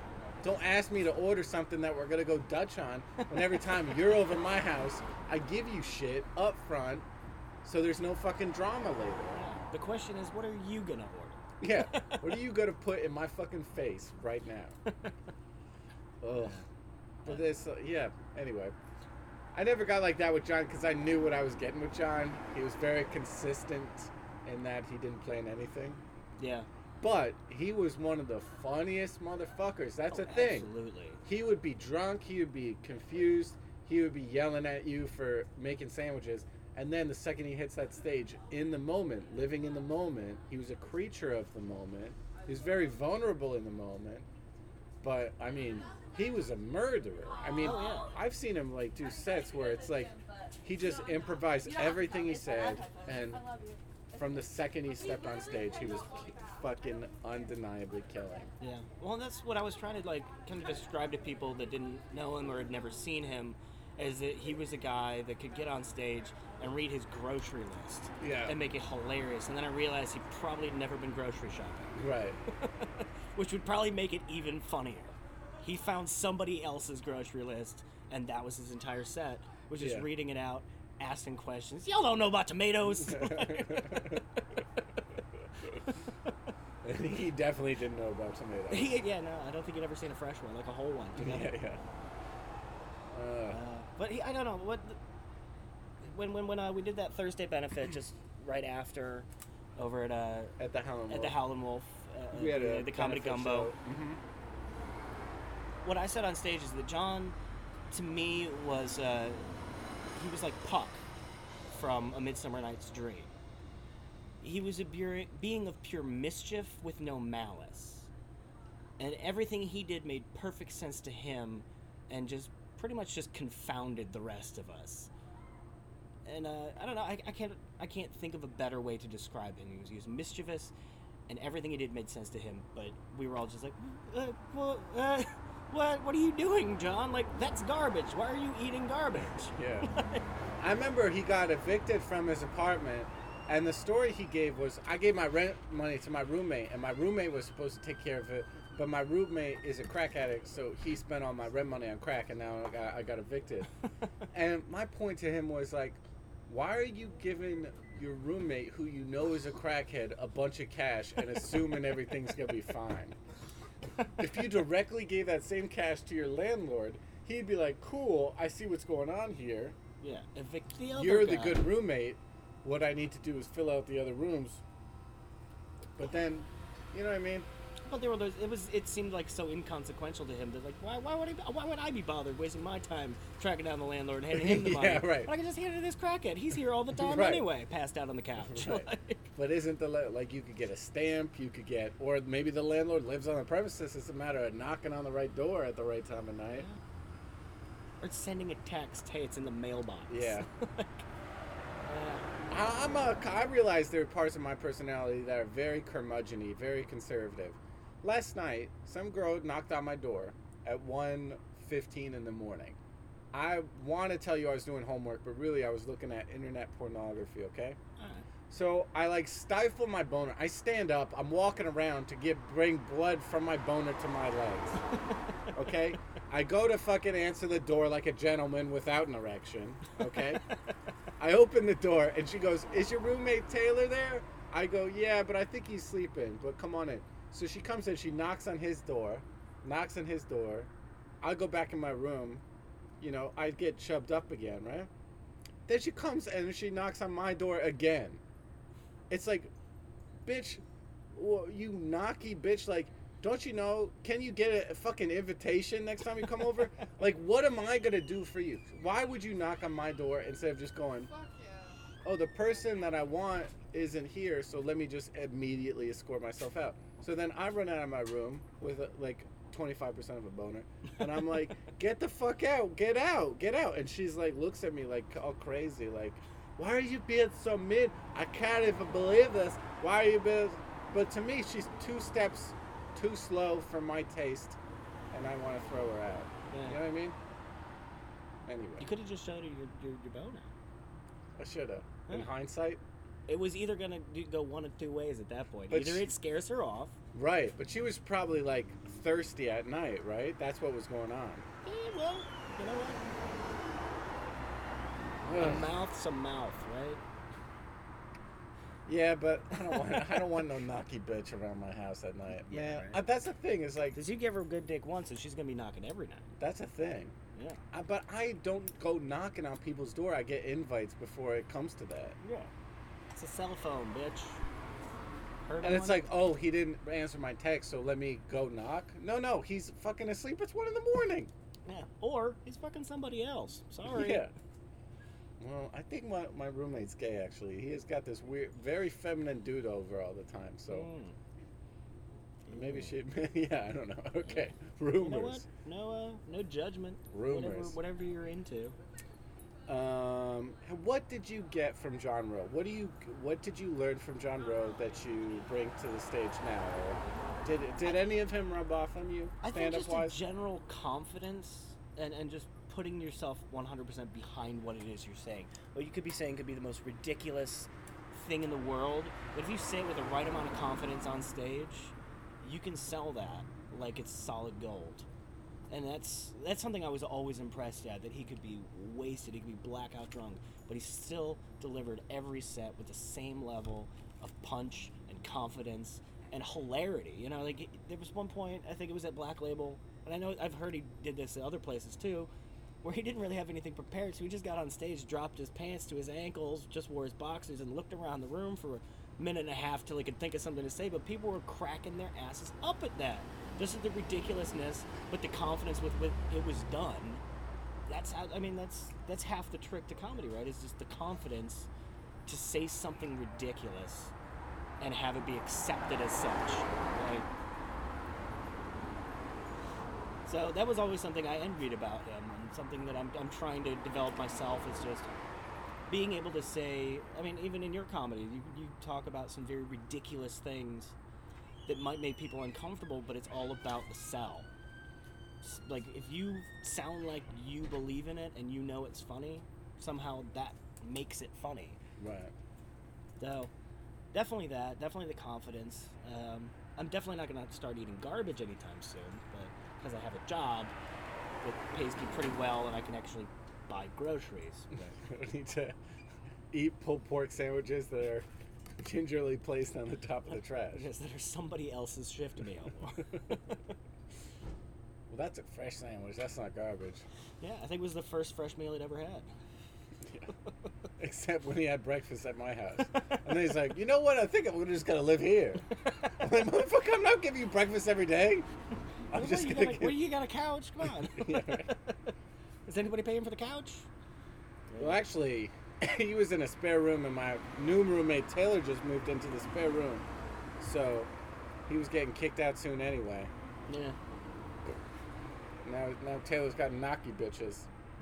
Don't ask me to order something that we're gonna go Dutch on. And every time you're over my house, I give you shit up front, so there's no fucking drama later. The question is, what are you gonna order? Yeah. What are you gonna put in my fucking face right now? Ugh. But this, uh, yeah. Anyway, I never got like that with John because I knew what I was getting with John. He was very consistent in that he didn't plan anything. Yeah. But he was one of the funniest motherfuckers. That's Oh, a thing. Absolutely. He would be drunk. He would be confused. He would be yelling at you for making sandwiches. And then the second he hits that stage, in the moment, living in the moment, he was a creature of the moment. He was very vulnerable in the moment. But, I mean, he was a murderer. I mean, Oh, yeah. I've seen him, like, do sets where it's like he just improvised everything he said. And from the second he stepped on stage, he was ki- fucking undeniably killing. Yeah. Well, that's what I was trying to like kind of describe to people that didn't know him or had never seen him, is that he was a guy that could get on stage and read his grocery list Yeah. and make it hilarious. And then I realized he probably had never been grocery shopping, Right. which would probably make it even funnier. He found somebody else's grocery list, and that was his entire set, which is Yeah. reading it out, asking questions. Y'all don't know about tomatoes. And he definitely didn't know about tomatoes. he, yeah, no, I don't think he'd ever seen a fresh one, like a whole one together. Yeah, yeah. Uh, Uh, but he, I don't know what. The, when when when uh, we did that Thursday benefit just right after, over at uh at the Howlin' at the Wolf. Howlin' Wolf, uh, We had the, a the comedy benefit gumbo. show. Mhm. What I said on stage is that John, to me, was uh, he was like Puck from A Midsummer Night's Dream. He was a bur- being of pure mischief with no malice, and everything he did made perfect sense to him, and just pretty much just confounded the rest of us. And uh, I don't know, I, I can't I can't think of a better way to describe him. He was, he was mischievous, and everything he did made sense to him. But we were all just like, uh, well, uh, what what are you doing, John? Like, that's garbage. Why are you eating garbage? Yeah. I remember he got evicted from his apartment, and the story he gave was, I gave my rent money to my roommate, and my roommate was supposed to take care of it, but my roommate is a crack addict, so he spent all my rent money on crack, and now I got, I got evicted. And my point to him was like, why are you giving your roommate, who you know is a crackhead, a bunch of cash and assuming everything's gonna be fine? If you directly gave that same cash to your landlord, he'd be like, cool, I see what's going on here. Yeah, evict the other You're the guy. good roommate. What I need to do is fill out the other rooms. But then, you know what I mean? But there were those. It was. It seemed like so inconsequential to him that like, why? Why would I? Why would I be bothered wasting my time tracking down the landlord and handing him the money? Yeah, right. I can just hand it to this crackhead. He's here all the time Right. anyway, passed out on the couch. Right. Like, But isn't the la- like you could get a stamp, you could get, or maybe the landlord lives on the premises. It's a matter of knocking on the right door at the right time of night. or sending a text. Hey, it's in the mailbox. Yeah. Like, uh, I- I'm a, I realize there are parts of my personality that are very curmudgeon-y, very conservative. Last night, some girl knocked on my door at one fifteen in the morning. I want to tell you I was doing homework, but really I was looking at internet pornography, okay? alright. So I like stifle my boner. I stand up, I'm walking around to get bring blood from my boner to my legs. Okay? I go to fucking answer the door like a gentleman without an erection, okay? I open the door and she goes, "Is your roommate Taylor there?" I go, "Yeah, but I think he's sleeping, but come on in." So she comes in, she knocks on his door, knocks on his door. I go back in my room, you know, I get shoved up again, right? Then she comes and she knocks on my door again. It's like, bitch, well, you knocky bitch, like, don't you know, can you get a fucking invitation next time you come over? Like, what am I gonna do for you? Why would you knock on my door instead of just going, oh, the person that I want isn't here, so let me just immediately escort myself out. So then I run out of my room with a, like twenty-five percent of a boner, and I'm like, get the fuck out, get out, get out. And she's like, looks at me like all crazy, like, why are you being so mean? I can't even believe this. Why are you being... But to me, she's two steps too slow for my taste, and I want to throw her out. Yeah. You know what I mean? Anyway, You could have just showed her your, your, your boner. I should have. In Yeah. hindsight, It was either gonna do, go one of two ways at that point. But Either she- it scares her off, Right, but she was probably like thirsty at night, right? That's what was going on. Yeah, well, you know what? A mouth's a mouth, right? Yeah, but I don't want I don't want no knocky bitch around my house at night. Yeah, Man, right. uh, that's the thing. Is like Because you give her a good dick once, and she's gonna be knocking every night. that's a thing. Yeah. Uh, but I don't go knocking on people's door. I get invites before it comes to that. Yeah. It's a cell phone, bitch. Heard And it's one? like, oh, he didn't answer my text, so let me go knock. No, no, he's fucking asleep. It's one in the morning. Yeah. Or he's fucking somebody else. Sorry. Yeah. Well, I think my, my roommate's gay, actually. He has got this weird, very feminine dude over all the time, so Mm. maybe she, yeah, I don't know. Okay, You rumors. know what? No, uh, no judgment. Rumors. Whatever, whatever you're into. Um, what did you get from John Rowe? What do you, what did you learn from John Rowe that you bring to the stage now? Or did did any of him rub off on you, I think stand up just wise? a general confidence and, and just putting yourself one hundred percent behind what it is you're saying. What you could be saying could be the most ridiculous thing in the world, but if you say it with the right amount of confidence on stage, you can sell that like it's solid gold. And that's that's something I was always impressed at, that he could be wasted, he could be blackout drunk, but he still delivered every set with the same level of punch and confidence and hilarity. You know, like there was one point, I think it was at Black Label, and I know I've heard he did this at other places too, where he didn't really have anything prepared, so he just got on stage, dropped his pants to his ankles, just wore his boxers, and looked around the room for a minute and a half till he could think of something to say, but people were cracking their asses up at that. Just at the ridiculousness, but the confidence with which it was done. That's how, I mean, that's that's half the trick to comedy, right? It's just the confidence to say something ridiculous and have it be accepted as such, right? So that was always something I envied about him, and something that I'm, I'm trying to develop myself is just being able to say, I mean, even in your comedy, you, you talk about some very ridiculous things that might make people uncomfortable, but it's all about the sell. S- Like, if you sound like you believe in it and you know it's funny, somehow that makes it funny. Right. So, definitely that. Definitely the confidence. Um, I'm definitely not going to start eating garbage anytime soon, but because I have a job that pays me pretty well and I can actually buy groceries. I need to eat pulled pork sandwiches that are gingerly placed on the top of the trash. Because that are somebody else's shift meal. Well, that's a fresh sandwich. That's not garbage. Yeah, I think it was the first fresh meal he'd ever had. Except when he had breakfast at my house. And then he's like, you know what? I think I'm just going to live here. I'm like, motherfucker, I'm not giving you breakfast every day. I'm Well, just you going got to a, get... well, you got a couch? Come on. Yeah, right. Is anybody paying for the couch? Well, actually, he was in a spare room, and my new roommate, Taylor, just moved into the spare room. So he was getting kicked out soon anyway. Yeah. Now, now Taylor's got knocky bitches.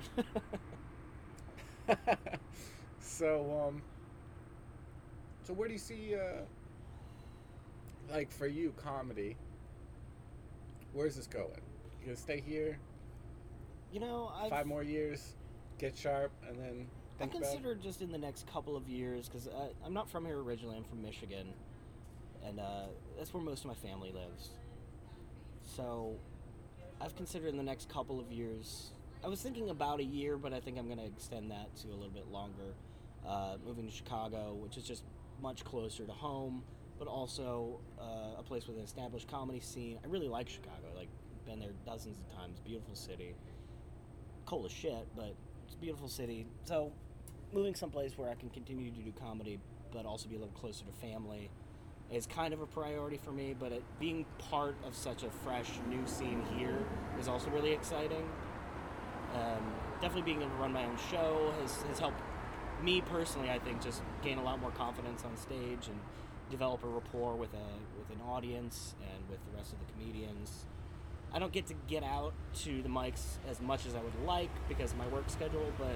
so, um, so where do you see, uh, like for you, comedy? Where's this going? You gonna stay here You know, I've, five more years, get sharp, and then I think about it? consider just in the next couple of years, because I'm not from here originally, I'm from Michigan, and uh, that's where most of my family lives. So I've considered in the next couple of years, I was thinking about a year, but I think I'm going to extend that to a little bit longer, uh, moving to Chicago, which is just much closer to home, but also uh, a place with an established comedy scene. I really like Chicago, like, been there dozens of times, beautiful city. Cold as shit, but it's a beautiful city. So moving someplace where I can continue to do comedy, but also be a little closer to family, is kind of a priority for me. But it, being part of such a fresh new scene here is also really exciting. Um, definitely being able to run my own show has, has helped me personally, I think, just gain a lot more confidence on stage and develop a rapport with a with an audience and with the rest of the comedians. I don't get to get out to the mics as much as I would like because of my work schedule, but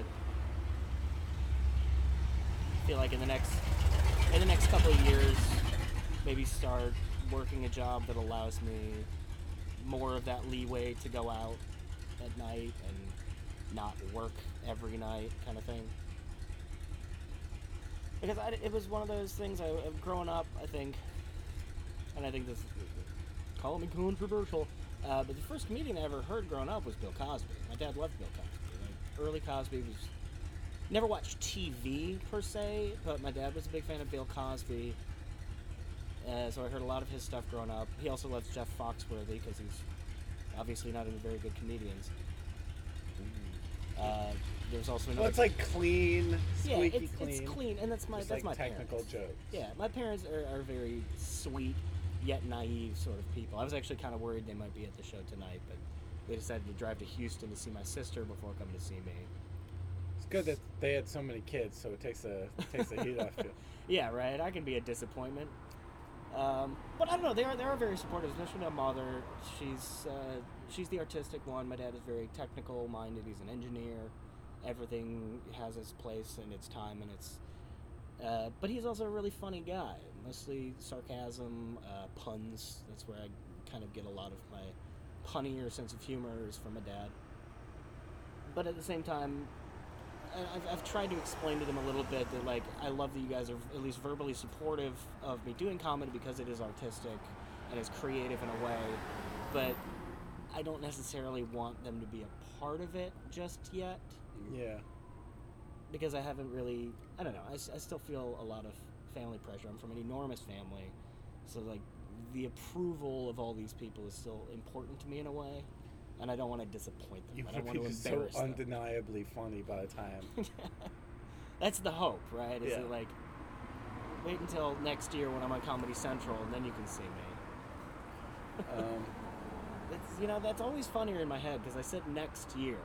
I feel like in the next in the next couple of years, maybe start working a job that allows me more of that leeway to go out at night and not work every night, kind of thing. Because I, it was one of those things I, growing up, I think, and I think this call me controversial. Uh, but the first comedian I ever heard growing up was Bill Cosby. My dad loved Bill Cosby. Like, early Cosby was... Never watched T V, per se, but my dad was a big fan of Bill Cosby. Uh, so I heard a lot of his stuff growing up. He also loves Jeff Foxworthy, because he's obviously not into very good comedians. Uh, there's also another... Well, it's like clean, yeah, squeaky it's, clean. it's clean, and that's my Just that's like my technical parents. jokes. Yeah, my parents are, are very sweet yet naive sort of people. I was actually kind of worried they might be at the show tonight, but they decided to drive to Houston to see my sister before coming to see me. It's good that they had so many kids, so it takes a it takes the heat off you. Yeah, right. I can be a disappointment. Um, but I don't know. They are they are very supportive, especially my mother. She's uh, she's the artistic one. My dad is very technical minded. He's an engineer. Everything has its place and its time and its. Uh, but he's also a really funny guy. Mostly sarcasm, uh, puns. That's where I kind of get a lot of my punnier sense of humor is from my dad. But at the same time, I've, I've tried to explain to them a little bit that, like, I love that you guys are at least verbally supportive of me doing comedy because it is artistic and it's creative in a way, but I don't necessarily want them to be a part of it just yet. Yeah. Because I haven't really, I don't know, I, I still feel a lot of family pressure. I'm from an enormous family, so, like, the approval of all these people is still important to me in a way. And I don't want to disappoint them. You I don't would want be to so embarrass them. undeniably funny by the time. That's the hope, right? Is Yeah. it like, wait until next year when I'm on Comedy Central and then you can see me. Um, It's, you know, that's always funnier in my head because I said next year.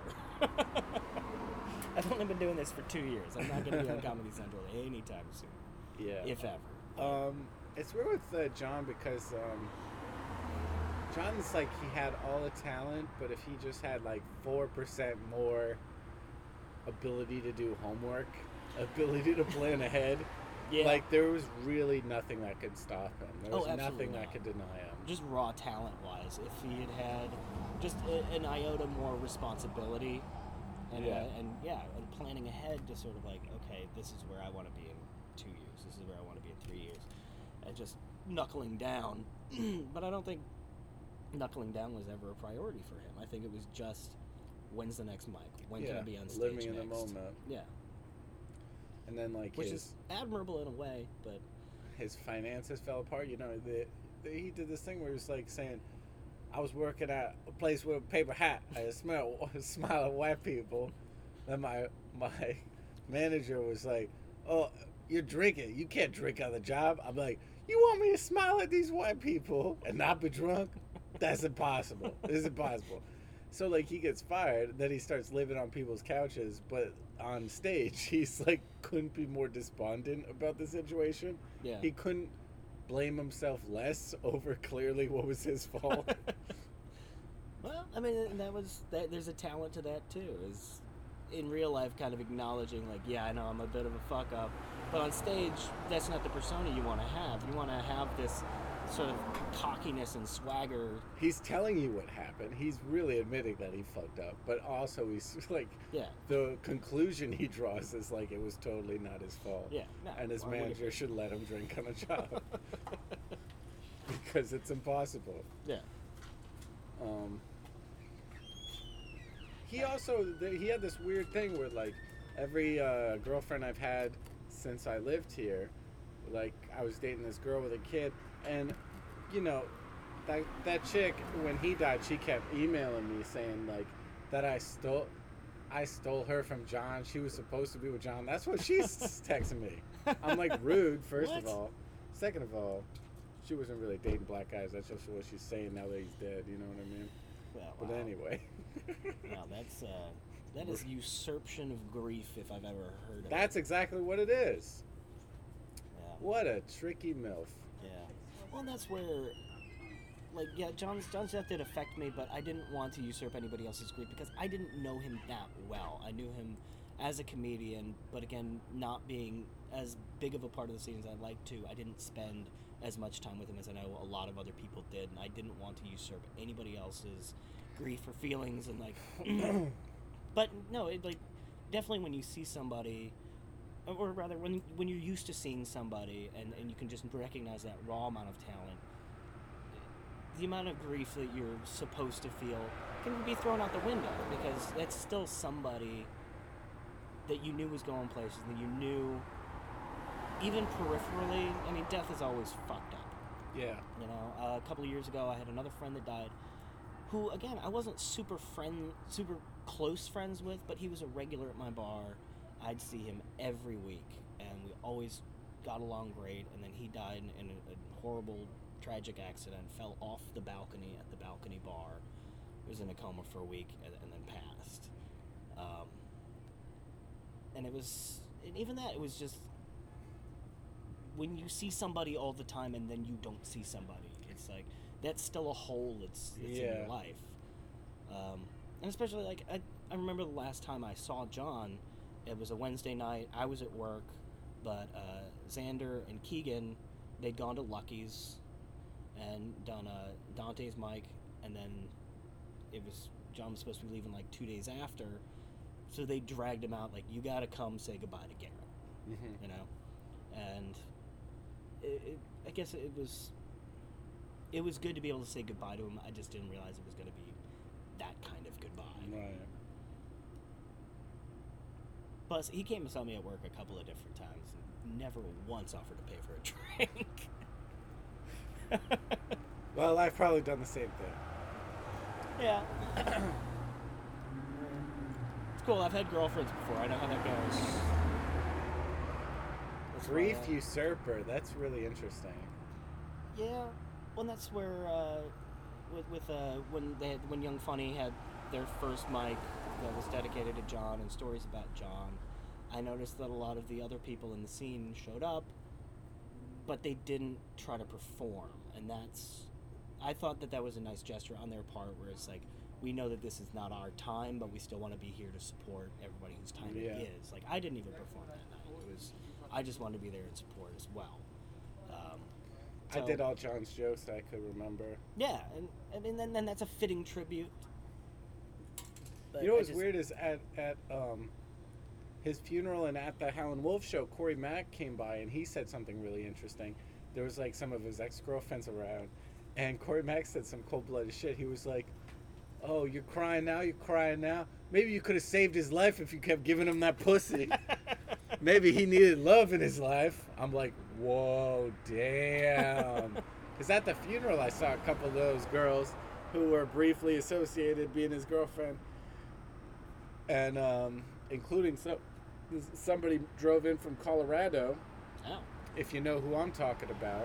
I've only been doing this for two years. I'm not going to be on Comedy Central anytime soon, yeah. if ever. Um, it's weird with uh, John because um, John's like he had all the talent, but if he just had like four percent more ability to do homework, ability to plan ahead, Yeah. like there was really nothing that could stop him. There Oh, was absolutely nothing that not. could deny him. Just raw talent-wise, if he had had just a, an iota more responsibility, and Yeah. uh, and yeah, and planning ahead to sort of like, okay, this is where I want to be in two years. This is where I want to be in three years, and just knuckling down. But I don't think knuckling down was ever a priority for him. I think it was just, when's the next mic? When can I Yeah, be on stage living in the next? moment. Yeah, And then like which his is admirable in a way, but his finances fell apart. You know, the, the, he did this thing where he was like saying, I was working at a place with a paper hat. I smell smile at white people. Then my my manager was like, "Oh, you're drinking. You can't drink on the job." I'm like, "You want me to smile at these white people and not be drunk? That's impossible. It's impossible." So like he gets fired. Then he starts living on people's couches. But on stage, he's like couldn't be more despondent about the situation. yeah. He couldn't blame himself less over clearly what was his fault. Well, I mean, that was that. There's a talent to that too. Is in real life, kind of acknowledging, like, yeah, I know I'm a bit of a fuck up, but on stage, that's not the persona you want to have. You want to have this sort of cockiness and swagger. He's telling you what happened. He's really admitting that he fucked up, but also he's like, Yeah, the conclusion he draws is like it was totally not his fault. yeah. No, And his why would it manager be? should let him drink on a job because it's impossible. Yeah. Um, he also he had this weird thing where like every uh, girlfriend I've had since I lived here, like I was dating this girl with a kid, and you know that that chick when he died, she kept emailing me saying like that I stole I stole her from John. She was supposed to be with John. That's what she's texting me. I'm like rude, first of What? all. Second of all, she wasn't really dating black guys. That's just what she's saying now that he's dead. You know what I mean? Well, But wow. anyway, Wow, that's uh, that is usurpation of grief if I've ever heard of that's it. exactly what it is. Yeah. What a tricky MILF. Yeah. Well, that's where, like, yeah, John's John's death did affect me, but I didn't want to usurp anybody else's grief because I didn't know him that well. I knew him as a comedian, but again, not being as big of a part of the scene as I'd like to, I didn't spend as much time with him as I know a lot of other people did, and I didn't want to usurp anybody else's grief or feelings, and like, but no, it like definitely when you see somebody, or rather when when you're used to seeing somebody and, and you can just recognize that raw amount of talent, the amount of grief that you're supposed to feel can be thrown out the window, because that's still somebody that you knew was going places, that you knew, even peripherally. I mean, death is always fucked up. Yeah. You know, uh, a couple of years ago, I had another friend that died, who, again, I wasn't super friend, super close friends with, but he was a regular at my bar. I'd see him every week, and we always got along great. And then he died in a, a horrible, tragic accident, fell off the balcony at the balcony bar, was in a coma for a week, and, and then passed. Um, and it was, and even that, it was just, when you see somebody all the time and then you don't see somebody, it's like, that's still a hole that's, that's in Yeah. your life. Um, and especially, like, I, I remember the last time I saw John, it was a Wednesday night, I was at work, but uh, Xander and Keegan, they'd gone to Lucky's and done uh, Dante's mic, and then it was, John was supposed to be leaving like two days after, so they dragged him out, like, you gotta come say goodbye to Garrett, Mm-hmm. you know? And it, it, I guess it was, it was good to be able to say goodbye to him. I just didn't realize it was going to be that kind of goodbye. Right. Plus, he came and saw me at work a couple of different times and never once offered to pay for a drink. Well, I've probably done the same thing. Yeah. It's cool. I've had girlfriends before. I know how that goes. That's why, Grief uh, usurper. That's really interesting. Yeah, well, that's where uh, with with uh, when they had, when Young Funny had their first mic that was dedicated to John and stories about John, I noticed that a lot of the other people in the scene showed up, but they didn't try to perform, and that's, I thought that that was a nice gesture on their part, where it's like, we know that this is not our time, but we still want to be here to support everybody whose time Yeah. it is. Like, I didn't even perform that night. It was, I just wanted to be there and support as well. Um, I so- did all John's jokes I could remember. Yeah, and I mean, then, then that's a fitting tribute. But You know I what's just- weird is at at um, his funeral and at the Howlin' Wolf show, Corey Mack came by and he said something really interesting. There was like some of his ex-girlfriends around, and Corey Mack said some cold-blooded shit. He was like, "Oh, you're crying now? You're crying now? Maybe you could have saved his life if you kept giving him that pussy. Maybe he needed love in his life." I'm like, whoa, damn. Because at the funeral, I saw a couple of those girls who were briefly associated being his girlfriend. And um, including some, somebody drove in from Colorado, Oh. if you know who I'm talking about.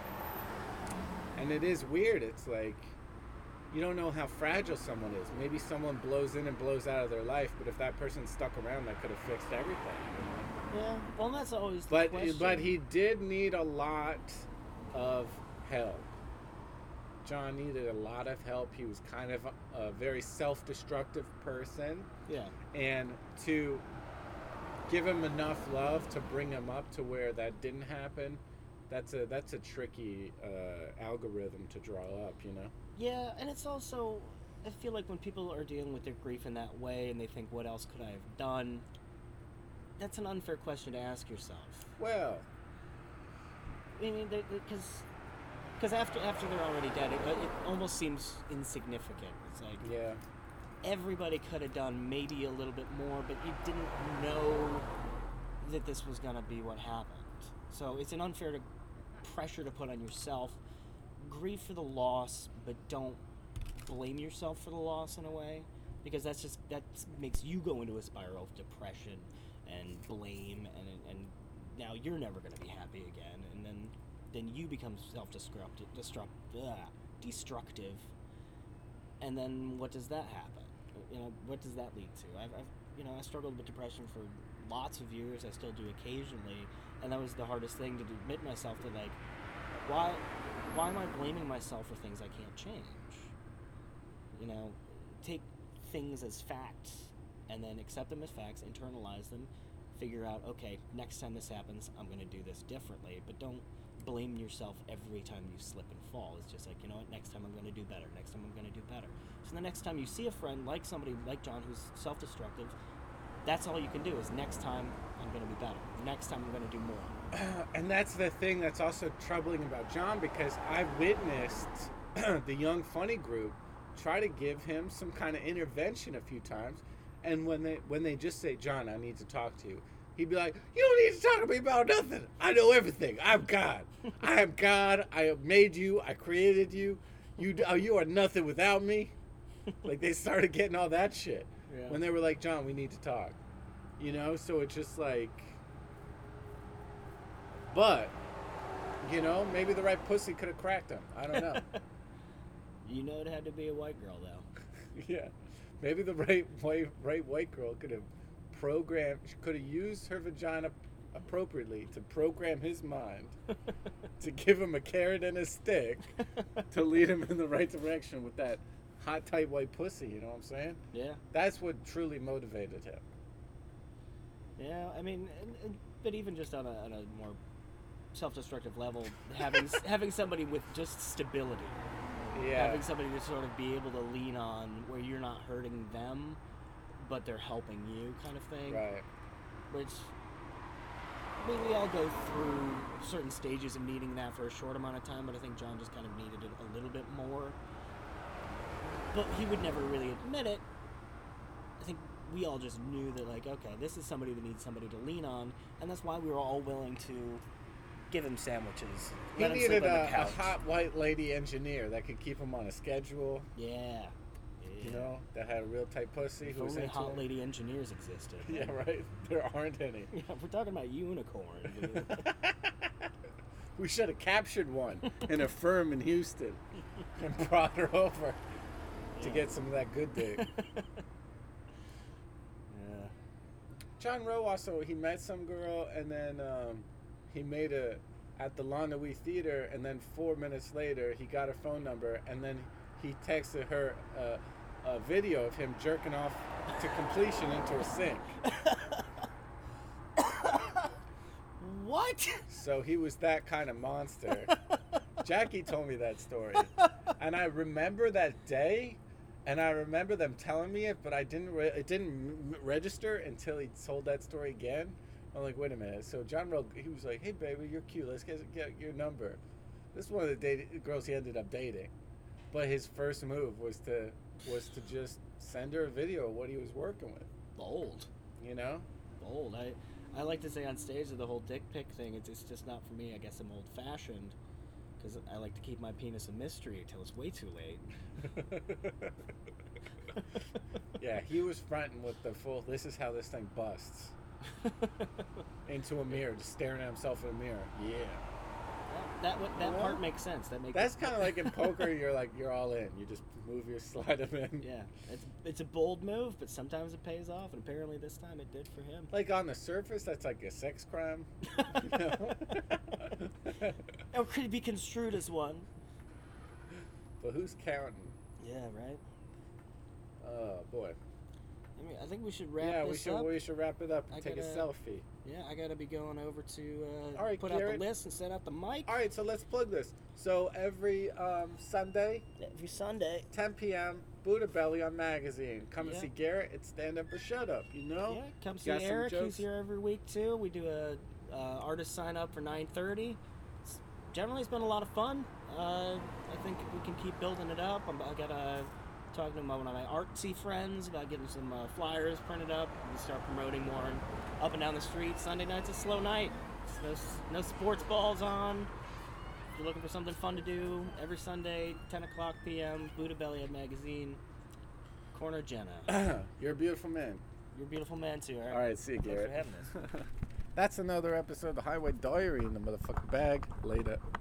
And it is weird. It's like, you don't know how fragile someone is. Maybe someone blows in and blows out of their life, but if that person stuck around, that could have fixed everything. You know? Yeah, well, that's always the But question. but he did need a lot of help. John needed a lot of help. He was kind of a, a very self-destructive person, Yeah. and to give him enough love to bring him up to where that didn't happen, that's a that's a tricky uh, algorithm to draw up, you know. Yeah, and it's also, I feel like when people are dealing with their grief in that way and they think, what else could I have done? That's an unfair question to ask yourself. Well, I mean, because because after after they're already dead, it, it almost seems insignificant. It's like, yeah, everybody could have done maybe a little bit more, but you didn't know that this was going to be what happened. So it's an unfair to, pressure to put on yourself. Grieve for the loss, but don't blame yourself for the loss in a way, because that's just, that makes you go into a spiral of depression and blame, and and now you're never going to be happy again, and then then you become self-destructive, destruct, ugh, destructive, and then what does that happen? You know, what does that lead to? I've, I've you know, I struggled with depression for lots of years. I still do occasionally, and that was the hardest thing to admit myself to. Like, why why am I blaming myself for things I can't change? You know, take things as facts and then accept them as facts, internalize them, figure out, okay, next time this happens, I'm going to do this differently, but don't blame yourself every time you slip and fall. It's just like, you know what, next time I'm going to do better, next time I'm going to do better. So the next time you see a friend like somebody like John who's self-destructive, that's all you can do is, next time I'm going to be better, next time I'm going to do more. and that's the thing that's also troubling about John, because I witnessed the Young Funny group try to give him some kind of intervention a few times, and when they when they just say, John, I need to talk to you, he'd be like, you don't need to talk to me about nothing. I know everything. I'm God. I am God. I have made you. I created you. You uh, you are nothing without me. Like, they started getting all that shit Yeah. when they were like, John, we need to talk. You know, so it's just like, but, you know, maybe the right pussy could have cracked him. I don't know. You know it had to be a white girl, though. Yeah, maybe the right white, right white girl could have programmed, could have used her vagina appropriately to program his mind, to give him a carrot and a stick, to lead him in the right direction with that hot, tight white pussy. You know what I'm saying? Yeah. That's what truly motivated him. Yeah, I mean, and, and, but even just on a, on a more self-destructive level, having having somebody with just stability, Yeah. having somebody to sort of be able to lean on, where you're not hurting them, but they're helping you, kind of thing. Right. Which, I mean, we all go through certain stages of needing that for a short amount of time, but I think John just kind of needed it a little bit more. But he would never really admit it. I think we all just knew that, like, okay, this is somebody that needs somebody to lean on, and that's why we were all willing to give him sandwiches. He let him sleep needed on the a, a couch. hot white lady engineer that could keep him on a schedule, Yeah. Yeah. you know, that had a real tight pussy If who was only into hot him. lady engineers existed. Yeah, right. There aren't any. Yeah, if we're talking about unicorns. We should have captured one in a firm in Houston and brought her over to Yeah. get some of that good dick. Yeah. John Rowe also, he met some girl and then um, he made a, at the Londonwee Theater, and then four minutes later he got her phone number, and then he texted her uh, a video of him jerking off to completion into a sink. What? So he was that kind of monster. Jackie told me that story. And I remember that day, and I remember them telling me it, but I didn't re- it didn't m- register until he told that story again. I'm like, wait a minute. So John Rowe, he was like, hey, baby, you're cute. Let's get, get your number. This is one of the date- girls he ended up dating. But his first move was to was to just send her a video of what he was working with, Bold. you know? Bold. I, I like to say on stage that the whole dick pic thing, it's, it's just not for me. I guess I'm old-fashioned because I like to keep my penis a mystery until it's way too late. Yeah, he was fronting with the full, this is how this thing busts. Into a mirror, just staring at himself in a mirror. Yeah. That that, that Well, part makes sense. That makes That's kind of like in poker, you're like, you're all in. You just move your slide them in. Yeah, it's it's a bold move, but sometimes it pays off, and apparently this time it did for him. Like on the surface, that's like a sex crime. You know? Or could it be construed as one? But who's counting? Yeah, right. Oh, boy. I mean, I think we should wrap Yeah, this we should up. we should wrap it up and I take a gotta- selfie. Yeah, I gotta be going over to uh, All right, put out Garrett. the list and set out the mic. All right, so let's plug this. So every um, Sunday, Every Sunday. ten p.m., Buddha Belly on Magazine. Come and Yeah. see Garrett. It's Stand Up or Shut Up, you know? Yeah, come see Got some Eric. He's jokes? here every week too. We do a uh, artist sign up for nine thirty. It's generally, it's been a lot of fun. Uh, I think we can keep building it up. I'm, I got to talking to my, one of my artsy friends about getting some uh, flyers printed up and start promoting more and up and down the street. Sunday night's a slow night. It's no s- no sports balls on. If you're looking for something fun to do, every Sunday, ten o'clock p.m. Buddha Belly Head Magazine. Corner Jenna. You're a beautiful man. You're a beautiful man too, Eric. All right, see you, Thanks Garrett. for having us. That's another episode of the Highway Diary in the motherfucking bag. Later.